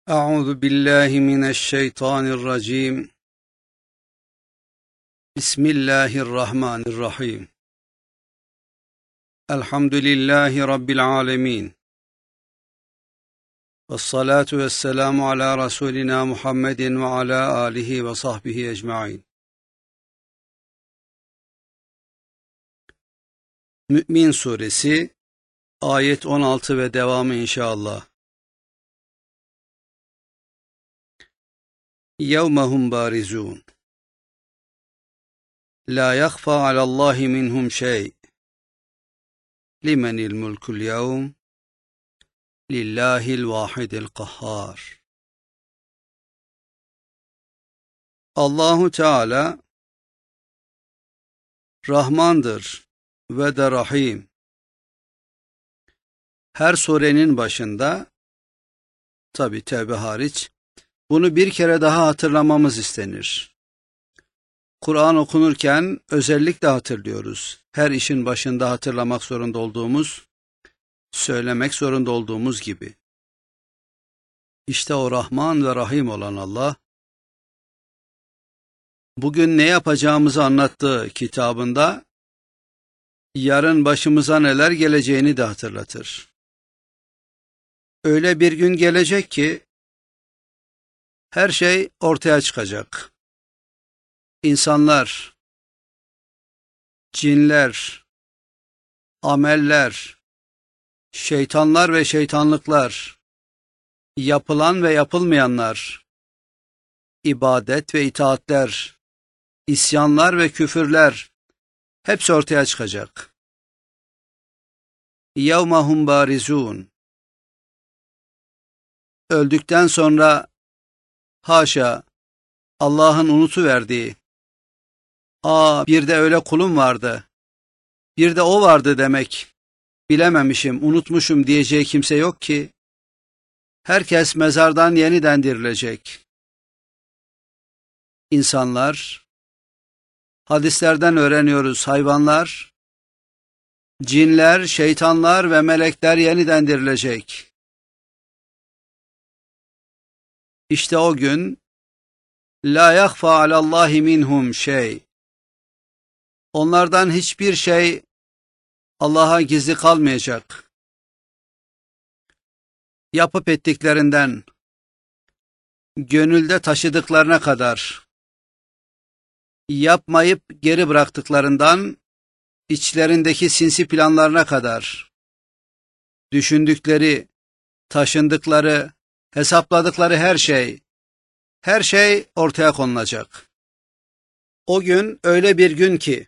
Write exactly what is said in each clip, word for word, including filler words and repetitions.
أعوذ بالله من الشيطان الرجيم. بسم الله الرحمن الرحيم. الحمد لله رب العالمين، والصلاة والسلام على رسولنا محمد وعلى آله وصحبه أجمعين. Mü'min Suresi ayet on altı ve devamı inşallah. يَوْمَهُمْ بَارِزُونَ لَا يَخْفَى عَلَى اللّٰهِ مِنْهُمْ شَيْءٍ لِمَنِ الْمُلْكُ الْيَوْمِ لِلّٰهِ الْوَاحِدِ الْقَهَّارِ. Allahu Teala Rahmandır ve de Rahim. Her surenin başında, tabi Tevbe hariç, bunu bir kere daha hatırlamamız istenir. Kur'an okunurken özellikle hatırlıyoruz. Her işin başında hatırlamak zorunda olduğumuz, söylemek zorunda olduğumuz gibi. İşte o Rahman ve Rahim olan Allah, bugün ne yapacağımızı anlattığı kitabında, yarın başımıza neler geleceğini de hatırlatır. Öyle bir gün gelecek ki, her şey ortaya çıkacak. İnsanlar, cinler, ameller, şeytanlar ve şeytanlıklar, yapılan ve yapılmayanlar, ibadet ve itaatler, isyanlar ve küfürler, hepsi ortaya çıkacak. يَوْمَهُمْ بَارِزُونَ Öldükten sonra, haşa, Allah'ın unutuverdiği, ''Aa, bir de öyle kulum vardı, bir de o vardı demek, bilememişim, unutmuşum.'' diyeceği kimse yok ki, herkes mezardan yeniden dirilecek. İnsanlar, hadislerden öğreniyoruz, hayvanlar, cinler, şeytanlar ve melekler yeniden dirilecek. İşte o gün, la yakhfa alallahi minhum şey. Onlardan hiçbir şey Allah'a gizli kalmayacak. Yapıp ettiklerinden, gönülde taşıdıklarına kadar, yapmayıp geri bıraktıklarından, içlerindeki sinsi planlarına kadar, düşündükleri, taşındıkları, hesapladıkları her şey, her şey ortaya konulacak. O gün öyle bir gün ki,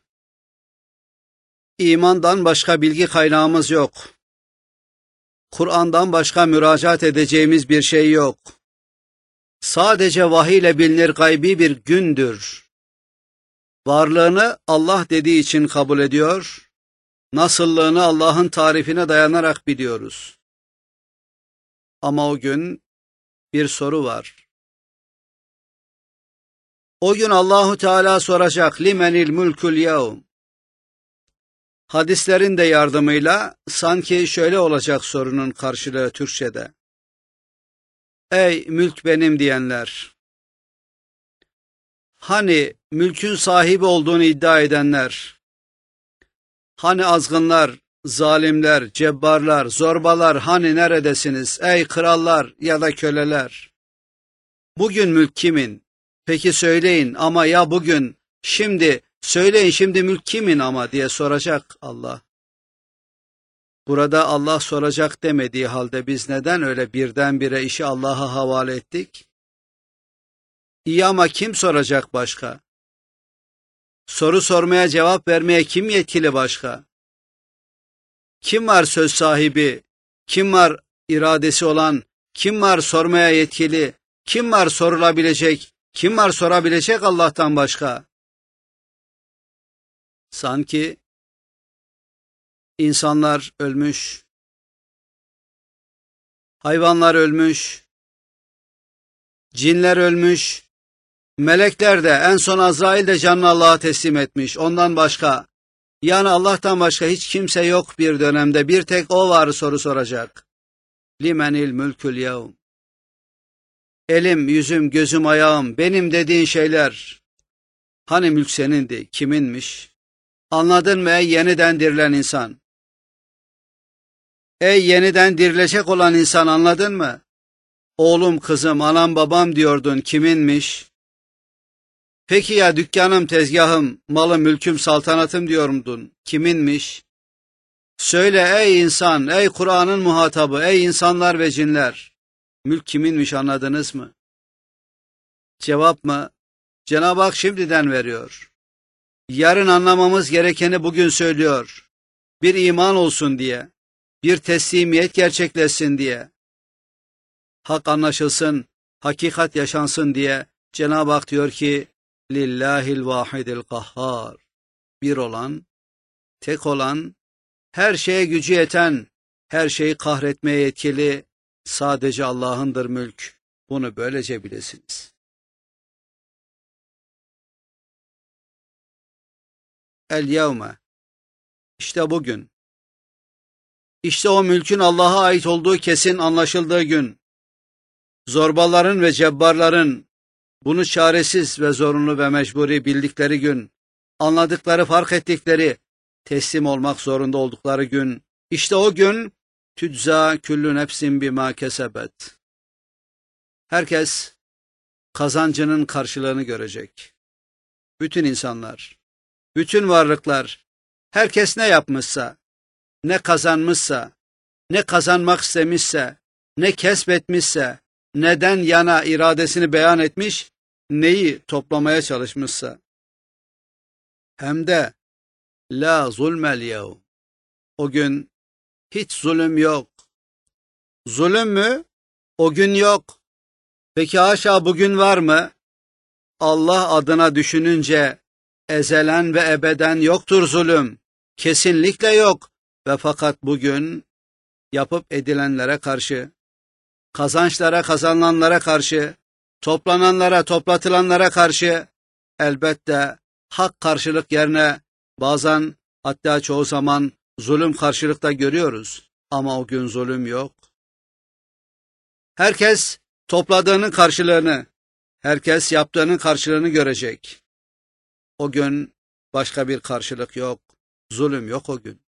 imandan başka bilgi kaynağımız yok. Kur'an'dan başka müracaat edeceğimiz bir şey yok. Sadece vahiy ile bilinir gaybi bir gündür. Varlığını Allah dediği için kabul ediyor, nasıllığını Allah'ın tarifine dayanarak biliyoruz. Ama o gün bir soru var. O gün Allahu Teala soracak, limenil mulkul yevm. Hadislerin de yardımıyla sanki şöyle olacak sorunun karşılığı Türkçe'de. Ey mülk benim diyenler, hani mülkün sahibi olduğunu iddia edenler, hani azgınlar, zalimler, cebbarlar, zorbalar, hani neredesiniz ey krallar ya da köleler? Bugün mülk kimin? Peki söyleyin, ama ya bugün, şimdi, söyleyin şimdi mülk kimin ama diye soracak Allah. Burada Allah soracak demediği halde biz neden öyle birdenbire işi Allah'a havale ettik? İyi ama kim soracak başka? Soru sormaya, cevap vermeye kim yetkili başka? Kim var söz sahibi? Kim var iradesi olan? Kim var sormaya yetkili? Kim var sorulabilecek? Kim var sorabilecek Allah'tan başka? Sanki insanlar ölmüş, hayvanlar ölmüş, cinler ölmüş, melekler de, en son Azrail de canını Allah'a teslim etmiş. Ondan başka, yani Allah'tan başka hiç kimse yok bir dönemde, bir tek o var soru soracak. Limenil mülkül yevm. Elim, yüzüm, gözüm, ayağım, benim dediğin şeyler. Hani mülk senindi, kiminmiş? Anladın mı ey yeniden dirilen insan? Ey yeniden dirilecek olan insan, anladın mı? Oğlum, kızım, anam, babam diyordun, kiminmiş? Peki ya dükkanım, tezgahım, malım, mülküm, saltanatım diyordun, kiminmiş? Söyle ey insan, ey Kur'an'ın muhatabı, ey insanlar ve cinler. Mülk kiminmiş, anladınız mı? Cevap mı? Cenab-ı Hak şimdiden veriyor. Yarın anlamamız gerekeni bugün söylüyor. Bir iman olsun diye, bir teslimiyet gerçekleşsin diye, hak anlaşılsın, hakikat yaşansın diye Cenab-ı Hak diyor ki, Lillahil vahidil kahhar. Bir olan, tek olan, her şeye gücü yeten, her şeyi kahretmeye yetkili, sadece Allah'ındır mülk. Bunu böylece bilesiniz. El yevme. İşte bugün. İşte o mülkün Allah'a ait olduğu kesin anlaşıldığı gün. Zorbaların ve cebbarların bunu çaresiz ve zorunlu ve mecburi bildikleri gün, anladıkları, fark ettikleri, teslim olmak zorunda oldukları gün, işte o gün tücza küllü nefsin bima kesebet. Herkes kazancının karşılığını görecek. Bütün insanlar, bütün varlıklar, herkes ne yapmışsa, ne kazanmışsa, ne kazanmak istemişse, ne kesbetmişse, neden yana iradesini beyan etmiş, neyi toplamaya çalışmışsa. Hem de la zulmel yevm. O gün hiç zulüm yok. Zulüm mü? O gün yok. Peki haşa bugün var mı? Allah adına düşününce ezelen ve ebeden yoktur zulüm. Kesinlikle yok. Ve fakat bugün yapıp edilenlere karşı, kazançlara kazanılanlara karşı, toplananlara toplatılanlara karşı elbette hak karşılık yerine bazen hatta çoğu zaman zulüm karşılıkta görüyoruz. Ama o gün zulüm yok. Herkes topladığının karşılığını, herkes yaptığının karşılığını görecek. O gün başka bir karşılık yok. Zulüm yok o gün.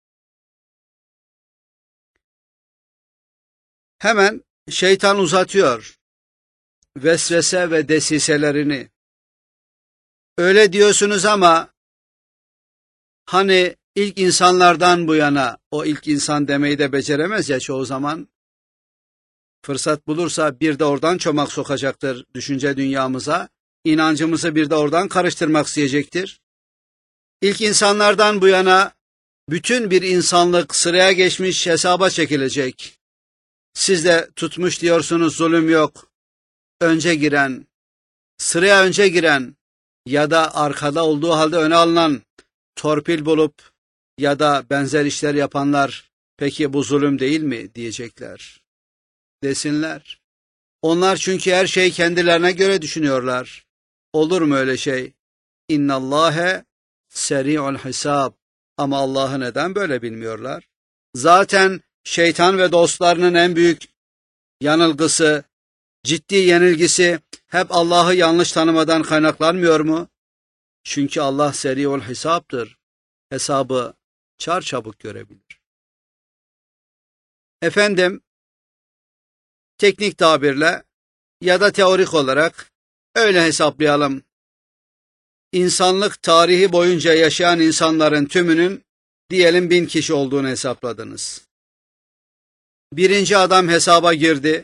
Hemen şeytan uzatıyor vesvese ve desiselerini. Öyle diyorsunuz ama hani ilk insanlardan bu yana, o ilk insan demeyi de beceremez ya çoğu zaman, fırsat bulursa bir de oradan çomak sokacaktır düşünce dünyamıza, inancımızı bir de oradan karıştırmak isteyecektir. İlk insanlardan bu yana bütün bir insanlık sıraya geçmiş, hesaba çekilecek. Siz de tutmuş diyorsunuz zulüm yok. Önce giren, sıraya önce giren ya da arkada olduğu halde öne alınan, torpil bulup ya da benzer işler yapanlar peki bu zulüm değil mi diyecekler. Desinler. Onlar çünkü her şeyi kendilerine göre düşünüyorlar. Olur mu öyle şey? İnnallâhe seri'ul hisab. Ama Allah'ı neden böyle bilmiyorlar? Zaten şeytan ve dostlarının en büyük yanılgısı, ciddi yenilgisi hep Allah'ı yanlış tanımadan kaynaklanmıyor mu? Çünkü Allah seri'ul hisaptır. Hesabı çarçabuk görebilir. Efendim, teknik tabirle ya da teorik olarak öyle hesaplayalım. İnsanlık tarihi boyunca yaşayan insanların tümünün diyelim bin kişi olduğunu hesapladınız. Birinci adam hesaba girdi.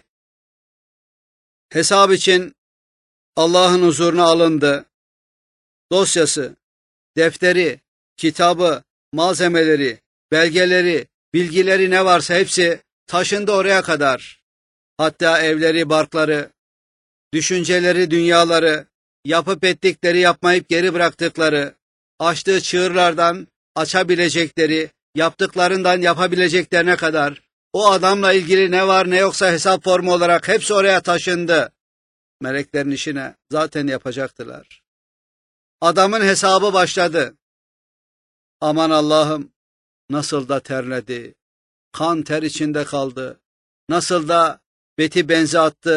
Hesap için Allah'ın huzuruna alındı. Dosyası, defteri, kitabı, malzemeleri, belgeleri, bilgileri ne varsa hepsi taşındı oraya kadar. Hatta evleri, barkları, düşünceleri, dünyaları, yapıp ettikleri, yapmayıp geri bıraktıkları, açtığı çığırlardan açabilecekleri, yaptıklarından yapabileceklerine kadar o adamla ilgili ne var ne yoksa hesap formu olarak hepsi oraya taşındı. Meleklerin işine zaten yapacaktılar. Adamın hesabı başladı. Aman Allah'ım, nasıl da terledi, kan ter içinde kaldı, nasıl da beti benzi attı,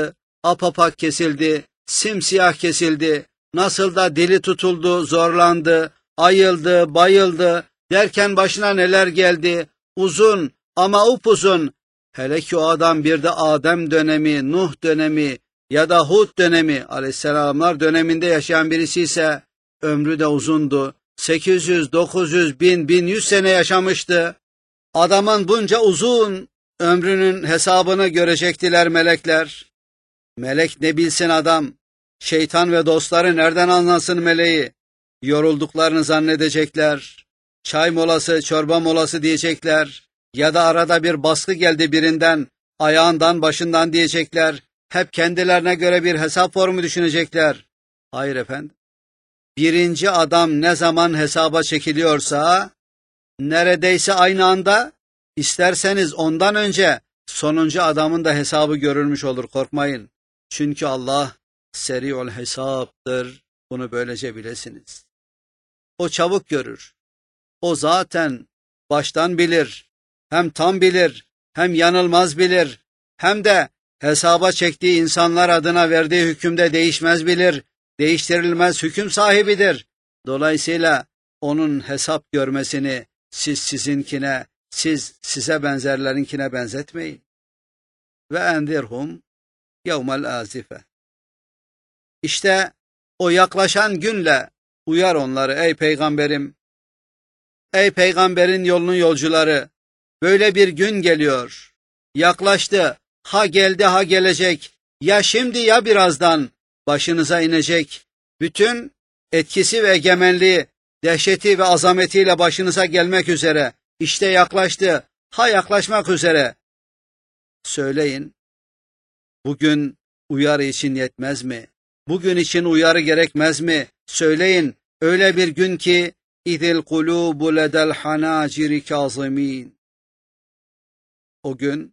apapak kesildi, simsiyah kesildi, nasıl da dili tutuldu, zorlandı, ayıldı, bayıldı, derken başına neler geldi, uzun ama upuzun, hele ki o adam bir de Adem dönemi, Nuh dönemi ya da Hud dönemi, aleyhisselamlar döneminde yaşayan birisi ise ömrü de uzundu, sekiz yüz, dokuz yüz, bin, bin yüz sene yaşamıştı. Adamın bunca uzun ömrünün hesabını görecektiler melekler. Melek ne bilsin adam, şeytan ve dostları nereden anlasın meleği? Yorulduklarını zannedecekler, çay molası, çorba molası diyecekler ya da arada bir baskı geldi birinden, ayağından, başından diyecekler. Hep kendilerine göre bir hesap formu düşünecekler. Hayır efendim. Birinci adam ne zaman hesaba çekiliyorsa, neredeyse aynı anda, isterseniz ondan önce sonuncu adamın da hesabı görülmüş olur, korkmayın. Çünkü Allah seri'ul hesaptır, bunu böylece bilesiniz. O çabuk görür. O zaten baştan bilir, hem tam bilir, hem yanılmaz bilir, hem de hesaba çektiği insanlar adına verdiği hükümde değişmez bilir, değiştirilmez hüküm sahibidir. Dolayısıyla onun hesap görmesini siz sizinkine, siz size benzerlerinkine benzetmeyin. Ve endirhum yevmel azife. İşte o yaklaşan günle uyar onları ey peygamberim. Ey peygamberin yolunun yolcuları, böyle bir gün geliyor. Yaklaştı, ha geldi ha gelecek, ya şimdi ya birazdan başınıza inecek. Bütün etkisi ve egemenliği, dehşeti ve azametiyle başınıza gelmek üzere. İşte yaklaştı, ha yaklaşmak üzere. Söyleyin, bugün uyarı için yetmez mi? Bugün için uyarı gerekmez mi? Söyleyin, öyle bir gün ki İzil kulubu ledel hanaciri kazimin. O gün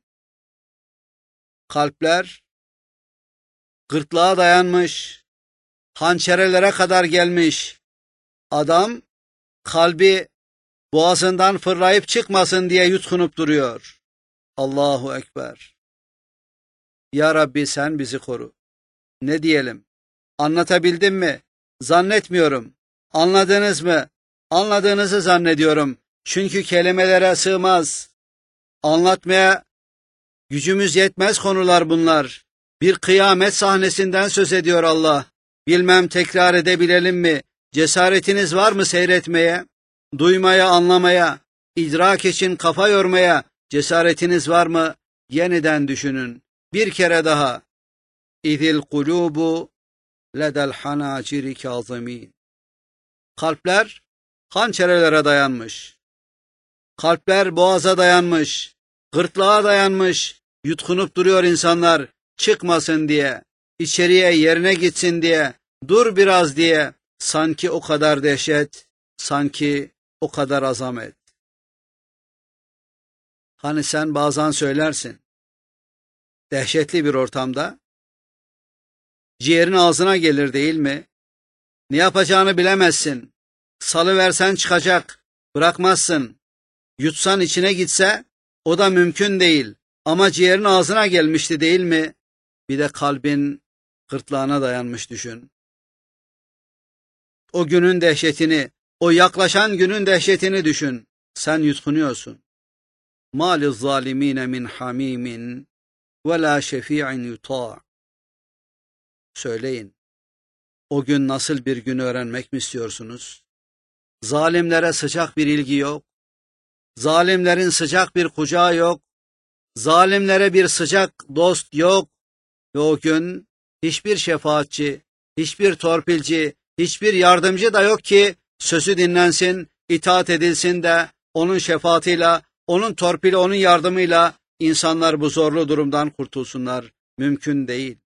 kalpler gırtlağa dayanmış, hançerelere kadar gelmiş. Adam kalbi boğazından fırlayıp çıkmasın diye yutkunup duruyor. Allahu Ekber. Ya Rabbi sen bizi koru. Ne diyelim? Anlatabildim mi? Zannetmiyorum. Anladınız mı? Anladığınızı zannediyorum. Çünkü kelimelere sığmaz. Anlatmaya gücümüz yetmez konular bunlar. Bir kıyamet sahnesinden söz ediyor Allah. Bilmem tekrar edebilelim mi? Cesaretiniz var mı seyretmeye? Duymaya, anlamaya, idrak için kafa yormaya cesaretiniz var mı? Yeniden düşünün. Bir kere daha. İzil kulubu ledel hanaciri kazimin. Kalpler hançerelere dayanmış. Kalpler boğaza dayanmış. Gırtlağa dayanmış. Yutkunup duruyor insanlar. Çıkmasın diye. İçeriye yerine gitsin diye. Dur biraz diye. Sanki o kadar dehşet. Sanki o kadar azamet. Hani sen bazen söylersin. Dehşetli bir ortamda ciğerin ağzına gelir değil mi? Ne yapacağını bilemezsin. Salıversen çıkacak. Bırakmazsın. Yutsan içine gitse o da mümkün değil. Ama ciğerin ağzına gelmişti değil mi? Bir de kalbin gırtlağına dayanmış düşün. O günün dehşetini, o yaklaşan günün dehşetini düşün. Sen yutkunuyorsun. مَا لِلظَّالِم۪ينَ مِنْ حَم۪يمٍ وَلَا شَف۪يعٍ يُطَاعٍ. Söyleyin, o gün nasıl bir gün öğrenmek mi istiyorsunuz? Zalimlere sıcak bir ilgi yok. Zalimlerin sıcak bir kucağı yok. Zalimlere bir sıcak dost yok. Ve o gün hiçbir şefaatçi, hiçbir torpilci, hiçbir yardımcı da yok ki sözü dinlensin, itaat edilsin de onun şefaatiyle, onun torpili, onun yardımıyla insanlar bu zorlu durumdan kurtulsunlar. Mümkün değil.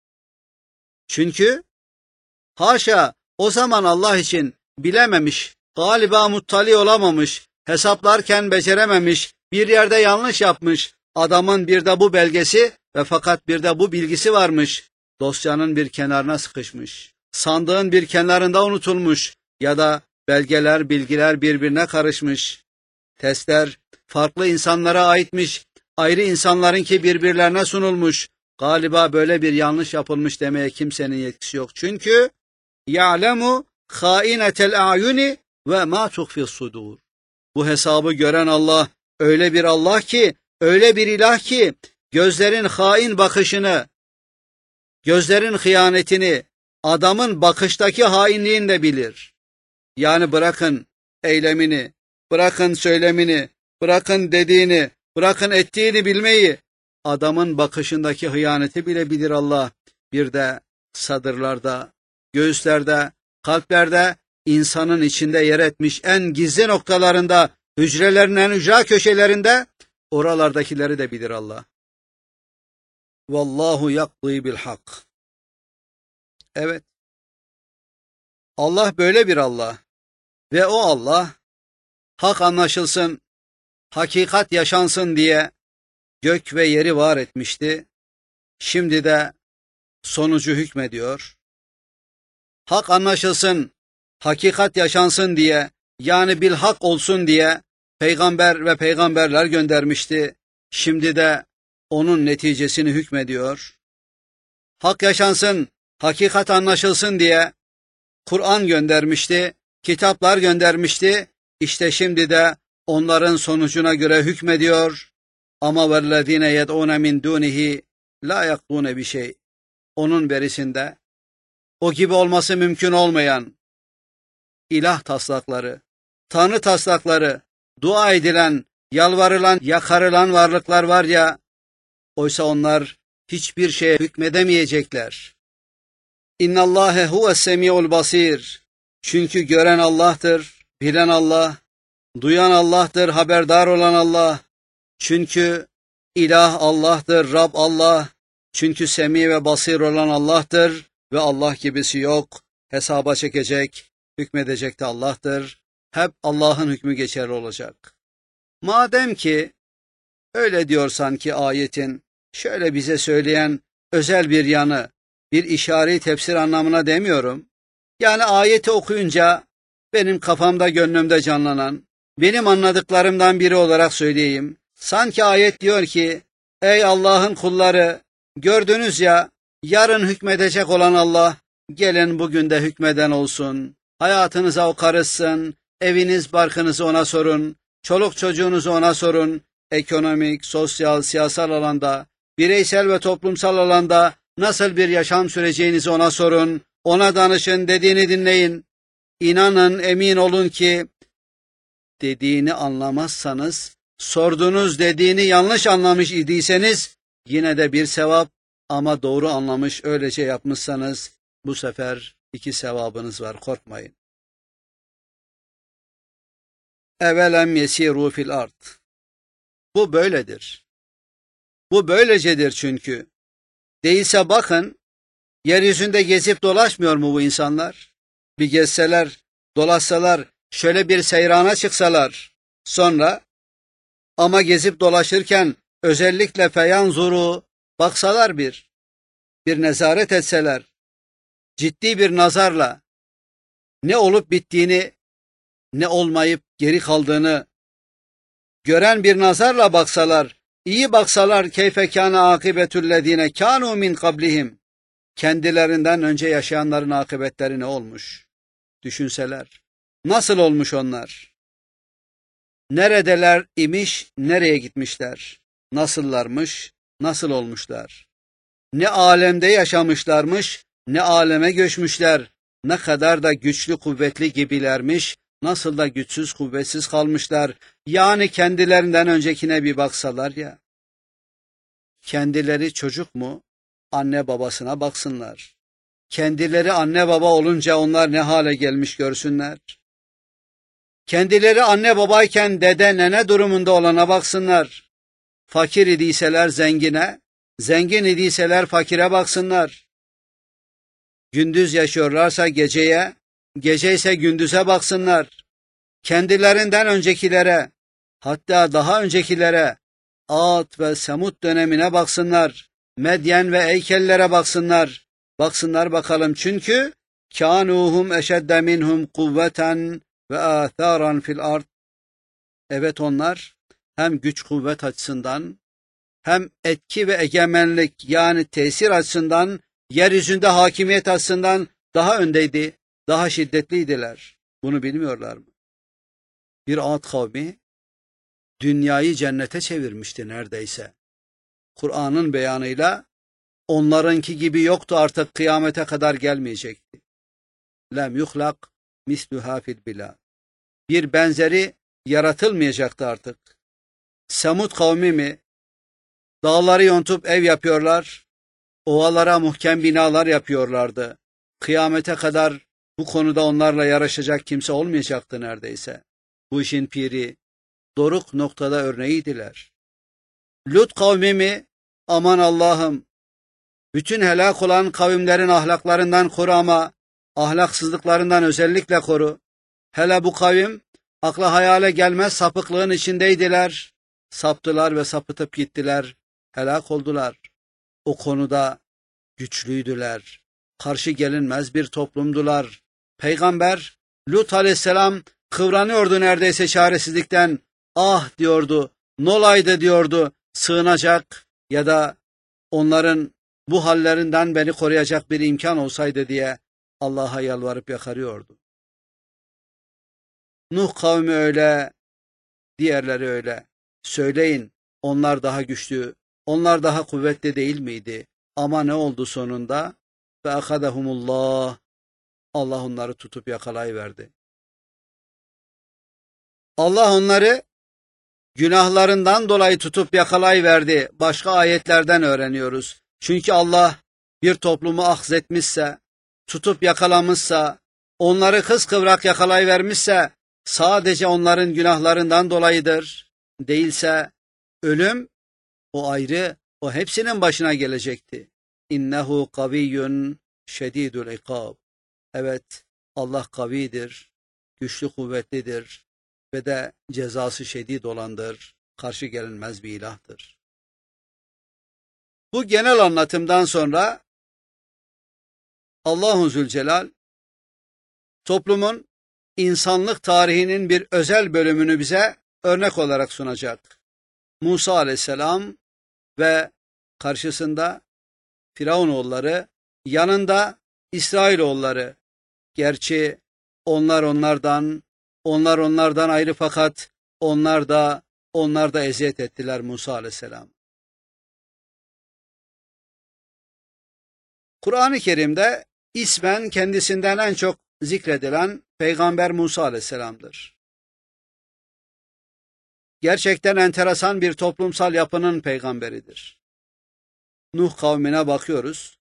Çünkü haşa o zaman Allah için bilememiş, galiba muttali olamamış, hesaplarken becerememiş, bir yerde yanlış yapmış. Adamın bir de bu belgesi ve fakat bir de bu bilgisi varmış. Dosyanın bir kenarına sıkışmış. Sandığın bir kenarında unutulmuş ya da belgeler, bilgiler birbirine karışmış. Testler farklı insanlara aitmiş, ayrı insanlarınki birbirlerine sunulmuş. galiba böyle bir yanlış yapılmış demeye kimsenin yetkisi yok. Çünkü ya'lemu hainetel a'yuni ve ma tuhfi sudur. Bu hesabı gören Allah öyle bir Allah ki, öyle bir ilah ki gözlerin hain bakışını, gözlerin hıyanetini, adamın bakıştaki hainliğini de bilir. Yani bırakın eylemini, bırakın söylemini, bırakın dediğini, bırakın ettiğini bilmeyi, adamın bakışındaki hıyaneti bile bilir Allah. Bir de sadırlarda, göğüslerde, kalplerde, insanın içinde yer etmiş en gizli noktalarında, hücrelerin en ücra köşelerinde, oralardakileri de bilir Allah. Vallahu yakdî bil hak. Evet, Allah böyle bir Allah ve o Allah, hak anlaşılsın, hakikat yaşansın diye gök ve yeri var etmişti. Şimdi de sonucu hükmediyor. Hak anlaşılsın, hakikat yaşansın diye, yani bil hak olsun diye peygamber ve peygamberler göndermişti. Şimdi de onun neticesini hükmediyor. Hak yaşansın, hakikat anlaşılsın diye Kur'an göndermişti, kitaplar göndermişti. İşte şimdi de onların sonucuna göre hükmediyor. Ama vellezine yed'une min dunihi la yakdune bir şey. Onun berisinde o gibi olması mümkün olmayan ilah taslakları, tanrı taslakları, dua edilen, yalvarılan, yakarılan varlıklar var ya, oysa onlar hiçbir şeye hükmedemeyecekler. İnnallâhe huves-semî'ul basîr. Çünkü gören Allah'tır, bilen Allah, duyan Allah'tır, haberdar olan Allah. Çünkü ilah Allah'tır, Rab Allah. Çünkü semi ve basir olan Allah'tır ve Allah gibisi yok. Hesaba çekecek, hükmedecek de Allah'tır. Hep Allah'ın hükmü geçerli olacak. Madem ki öyle diyorsan ki ayetin şöyle bize söyleyen özel bir yanı, bir işari tefsir anlamına demiyorum. Yani ayeti okuyunca benim kafamda gönlümde canlanan, benim anladıklarımdan biri olarak söyleyeyim. Sanki ayet diyor ki, ey Allah'ın kulları, gördünüz ya, yarın hükmedecek olan Allah, gelin bugün de hükmeden olsun. Hayatınıza o karışsın, eviniz barkınızı ona sorun, çoluk çocuğunuzu ona sorun, ekonomik, sosyal, siyasal alanda, bireysel ve toplumsal alanda nasıl bir yaşam süreceğinizi ona sorun, ona danışın, dediğini dinleyin. İnanın, emin olun ki, dediğini anlamazsanız, sordunuz dediğini yanlış anlamış idiyseniz, yine de bir sevap, ama doğru anlamış öylece yapmışsanız, bu sefer iki sevabınız var, korkmayın. Evelem yesiru fil ard. Bu böyledir. Bu böylecedir çünkü. Değilse bakın, yeryüzünde gezip dolaşmıyor mu bu insanlar? Bir gezseler, dolaşsalar, şöyle bir seyrana çıksalar, sonra ama gezip dolaşırken özellikle feyanzuru, baksalar bir, bir nezaret etseler, ciddi bir nazarla ne olup bittiğini, ne olmayıp geri kaldığını gören bir nazarla baksalar, iyi baksalar, keyfe kâne âkibetüllezîne kânû min kablihim, kendilerinden önce yaşayanların akıbetleri ne olmuş? Düşünseler, nasıl olmuş onlar? Neredeler imiş, nereye gitmişler? Nasıllarmış, nasıl olmuşlar? Ne alemde yaşamışlarmış, ne aleme göçmüşler, ne kadar da güçlü kuvvetli gibilermiş, nasıl da güçsüz kuvvetsiz kalmışlar. Yani kendilerinden öncekine bir baksalar ya. Kendileri çocuk mu? Anne babasına baksınlar. Kendileri anne baba olunca onlar ne hale gelmiş görsünler. Kendileri anne babayken dede nene durumunda olana baksınlar. Fakir idiyseler zengine, zengin idiyseler fakire baksınlar. Gündüz yaşıyorlarsa geceye, gece ise gündüze baksınlar. Kendilerinden öncekilere, hatta daha öncekilere, Ad ve Semud dönemine baksınlar. Medyen ve Eykellere baksınlar. Baksınlar bakalım, çünkü kânuhum eşedde minhum kuvveten ve âthâran fil ard. Evet, onlar hem güç kuvvet açısından hem etki ve egemenlik yani tesir açısından, yeryüzünde hakimiyet açısından daha öndeydi, daha şiddetliydiler. Bunu bilmiyorlar mı? Bir Ad kavmi dünyayı cennete çevirmişti neredeyse. Kur'an'ın beyanıyla onlarınki gibi yoktu, artık kıyamete kadar gelmeyecekti. Lem yuhlak misluha fil bilad. Bir benzeri yaratılmayacaktı artık. Semud kavmi mi? Dağları yontup ev yapıyorlar, ovalara muhkem binalar yapıyorlardı. Kıyamete kadar bu konuda onlarla yarışacak kimse olmayacaktı neredeyse. Bu işin piri, doruk noktada örneğiydiler. Lut kavmi mi? Aman Allah'ım! Bütün helak olan kavimlerin ahlaklarından koru ama ahlaksızlıklarından özellikle koru. Hele bu kavim akla hayale gelmez sapıklığın içindeydiler. Saptılar ve sapıtıp gittiler. Helak oldular. O konuda güçlüydüler. Karşı gelinmez bir toplumdular. Peygamber Lut aleyhisselam kıvranıyordu neredeyse çaresizlikten. Ah diyordu, nolaydı diyordu, sığınacak ya da onların bu hallerinden beni koruyacak bir imkan olsaydı diye Allah'a yalvarıp yakarıyordu. Nuh kavmi öyle, diğerleri öyle. Söyleyin, onlar daha güçlü, onlar daha kuvvetli değil miydi? Ama ne oldu sonunda? Ve akadahumullah. Allah onları tutup yakalayıverdi. Allah onları günahlarından dolayı tutup yakalayıverdi. Başka ayetlerden öğreniyoruz. Çünkü Allah bir toplumu ahzetmişse, tutup yakalamışsa, onları kıskıvrak yakalayıvermişse sadece onların günahlarından dolayıdır. Değilse ölüm o ayrı, o hepsinin başına gelecekti. İnnehu kaviyyun şedidul ikab. Evet, Allah kavidir, güçlü kuvvetlidir ve de cezası şedid olandır, karşı gelinmez bir ilahtır. Bu genel anlatımdan sonra Allahu Zülcelal toplumun insanlık tarihinin bir özel bölümünü bize örnek olarak sunacak. Musa aleyhisselam ve karşısında Firavunoğulları, yanında İsrailoğulları. Gerçi onlar onlardan, onlar onlardan ayrı fakat onlar da onlar da eziyet ettiler Musa aleyhisselam. Kur'an-ı Kerim'de ismen kendisinden en çok zikredilen Peygamber Musa aleyhisselam'dır. Gerçekten enteresan bir toplumsal yapının peygamberidir. Nuh kavmine bakıyoruz.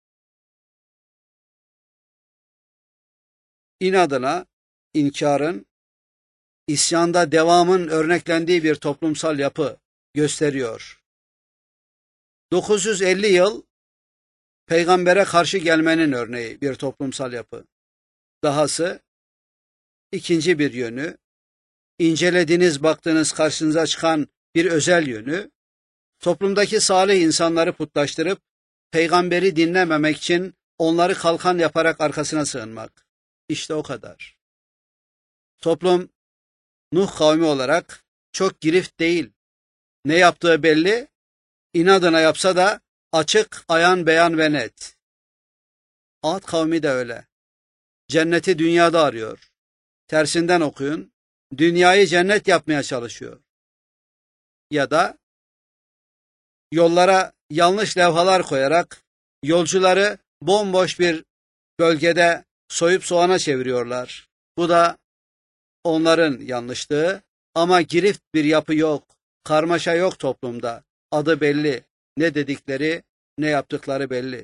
İnadına, inkarın, isyanda devamın örneklendiği bir toplumsal yapı gösteriyor. dokuz yüz elli yıl peygambere karşı gelmenin örneği bir toplumsal yapı. Dahası ikinci bir yönü, incelediğiniz, baktığınız karşınıza çıkan bir özel yönü, toplumdaki salih insanları putlaştırıp peygamberi dinlememek için onları kalkan yaparak arkasına sığınmak. İşte o kadar. Toplum Nuh kavmi olarak çok girift değil. Ne yaptığı belli, inadına yapsa da açık, ayan beyan ve net. Ad kavmi de öyle. Cenneti dünyada arıyor. Tersinden okuyun, dünyayı cennet yapmaya çalışıyor. Ya da yollara yanlış levhalar koyarak yolcuları bomboş bir bölgede soyup soğana çeviriyorlar. Bu da onların yanlışlığı ama girift bir yapı yok, karmaşa yok toplumda. Adı belli, ne dedikleri, ne yaptıkları belli.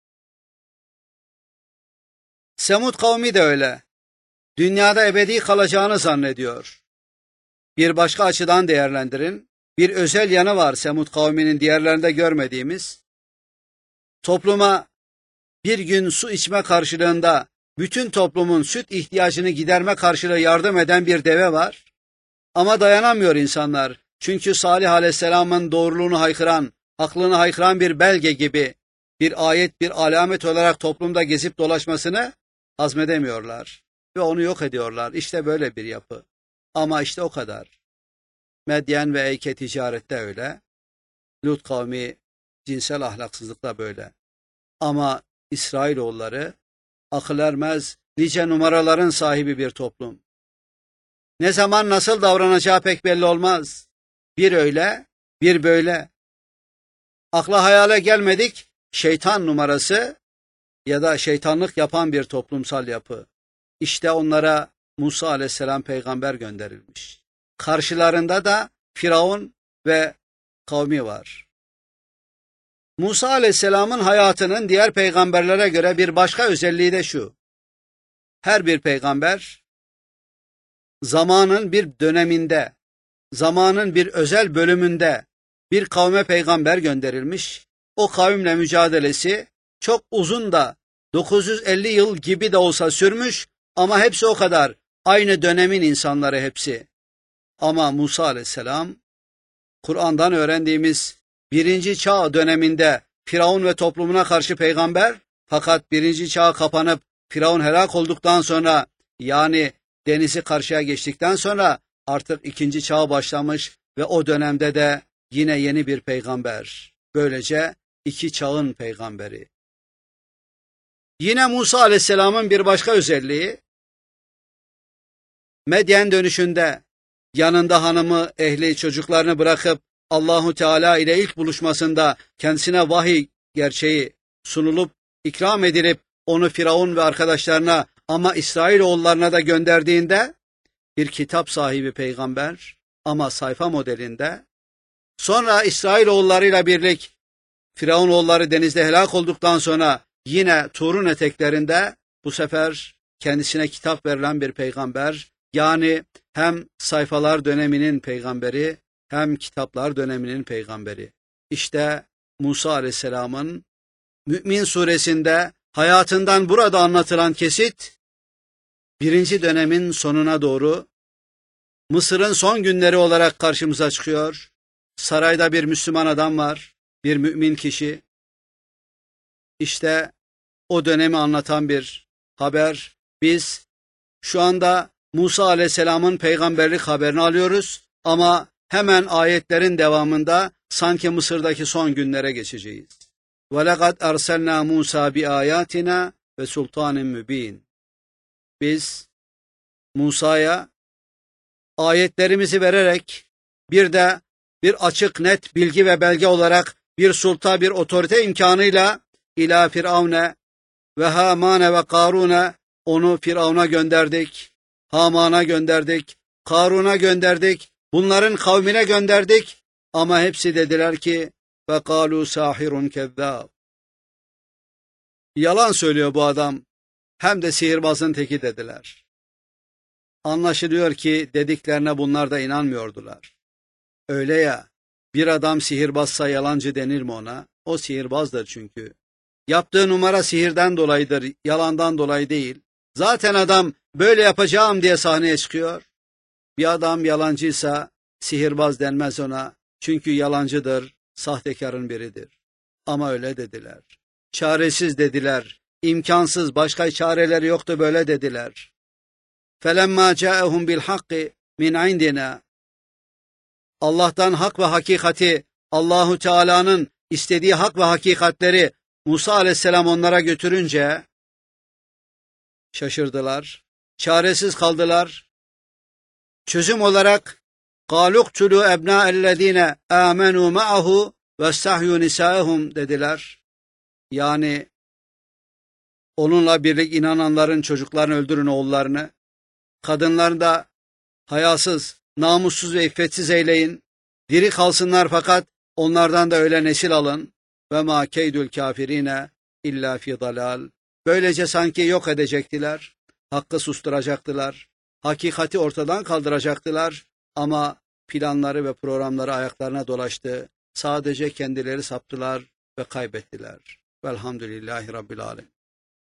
Semud kavmi de öyle. Dünyada ebedi kalacağını zannediyor. Bir başka açıdan değerlendirin. Bir özel yanı var Semud kavminin diğerlerinde görmediğimiz. Topluma bir gün su içme karşılığında bütün toplumun süt ihtiyacını giderme karşılığı yardım eden bir deve var. Ama dayanamıyor insanlar. Çünkü Salih Aleyhisselam'ın doğruluğunu haykıran, aklını haykıran bir belge gibi bir ayet, bir alamet olarak toplumda gezip dolaşmasını hazmedemiyorlar. Ve onu yok ediyorlar. İşte böyle bir yapı. Ama işte o kadar. Medyen ve Eyke ticarette öyle. Lut kavmi cinsel ahlaksızlık da böyle. Ama İsrailoğulları akıl ermez nice numaraların sahibi bir toplum. Ne zaman nasıl davranacağı pek belli olmaz. Bir öyle, bir böyle. Akla hayale gelmedik şeytan numarası ya da şeytanlık yapan bir toplumsal yapı. İşte onlara Musa aleyhisselam peygamber gönderilmiş. Karşılarında da Firavun ve kavmi var. Musa aleyhisselamın hayatının diğer peygamberlere göre bir başka özelliği de şu: her bir peygamber zamanın bir döneminde, zamanın bir özel bölümünde bir kavme peygamber gönderilmiş. O kavimle mücadelesi çok uzun da dokuz yüz elli yıl gibi de olsa sürmüş ama hepsi o kadar. Aynı dönemin insanları hepsi. Ama Musa aleyhisselam Kur'an'dan öğrendiğimiz birinci çağ döneminde Firavun ve toplumuna karşı peygamber, fakat birinci çağ kapanıp Firavun helak olduktan sonra, yani denizi karşıya geçtikten sonra artık ikinci çağ başlamış ve o dönemde de yine yeni bir peygamber. Böylece iki çağın peygamberi. Yine Musa aleyhisselamın bir başka özelliği, Medyen dönüşünde yanında hanımı, ehli, çocuklarını bırakıp Allahu Teala ile ilk buluşmasında kendisine vahiy gerçeği sunulup ikram edilip onu Firavun ve arkadaşlarına ama İsrailoğullarına da gönderdiğinde bir kitap sahibi peygamber ama sayfa modelinde. Sonra İsrailoğullarıyla birlik Firavunoğulları denizde helak olduktan sonra yine Tur'un eteklerinde bu sefer kendisine kitap verilen bir peygamber. Yani hem sayfalar döneminin peygamberi hem kitaplar döneminin peygamberi. İşte Musa aleyhisselamın Mü'min suresinde hayatından burada anlatılan kesit, birinci dönemin sonuna doğru Mısır'ın son günleri olarak karşımıza çıkıyor. Sarayda bir Müslüman adam var, bir mümin kişi. İşte o dönemi anlatan bir haber. Biz şu anda Musa aleyhisselamın peygamberlik haberini alıyoruz ama hemen ayetlerin devamında sanki Mısır'daki son günlere geçeceğiz. وَلَقَدْ أَرْسَلْنَا مُوسَى بِآيَاتِنَا وَسُلْطَانٍ مُب۪ينٍ. Biz Musa'ya ayetlerimizi vererek bir de bir açık net bilgi ve belge olarak bir sulta, bir otorite imkanıyla ila Firavne ve Hamane ve Karune, onu Firavun'a gönderdik. Haman'a gönderdik, Karun'a gönderdik, bunların kavmine gönderdik ama hepsi dediler ki فَقَالُوا سَاحِرٌ كَذَّابٌ. Yalan söylüyor bu adam, hem de sihirbazın teki dediler. Anlaşılıyor ki dediklerine bunlar da inanmıyordular. Öyle ya, bir adam sihirbazsa yalancı denir mi ona? O sihirbazdır çünkü. Yaptığı numara sihirden dolayıdır, yalandan dolayı değil. Zaten adam böyle yapacağım diye sahneye çıkıyor. Bir adam yalancıysa sihirbaz denmez ona. Çünkü yalancıdır, sahtekarın biridir. Ama öyle dediler. Çaresiz dediler. İmkansız, başka çareleri yoktu, böyle dediler. فَلَمَّا جَاءَهُمْ بِالْحَقِّ مِنْ عِنْدِنَا. Allah'tan hak ve hakikati, Allahu Teala'nın istediği hak ve hakikatleri Musa aleyhisselam onlara götürünce şaşırdılar, çaresiz kaldılar. Çözüm olarak قَالُوا اقْتُلُوا اَبْنَاءَ الَّذ۪ينَ آمَنُوا مَعَهُ وَاسْتَحْيُوا نِسَاءَهُمْ dediler. Yani onunla birlik inananların çocuklarını öldürün, oğullarını. Kadınlarını da hayasız, namussuz ve iffetsiz eyleyin. Diri kalsınlar fakat onlardan da öyle nesil alın. وَمَا كَيْدُ الْكَافِر۪ينَ اِلَّا فِي ضَلَالٍ. Böylece sanki yok edecektiler, hakkı susturacaktılar, hakikati ortadan kaldıracaktılar ama planları ve programları ayaklarına dolaştı. Sadece kendileri saptılar ve kaybettiler. Velhamdülillahi Rabbil Alemin.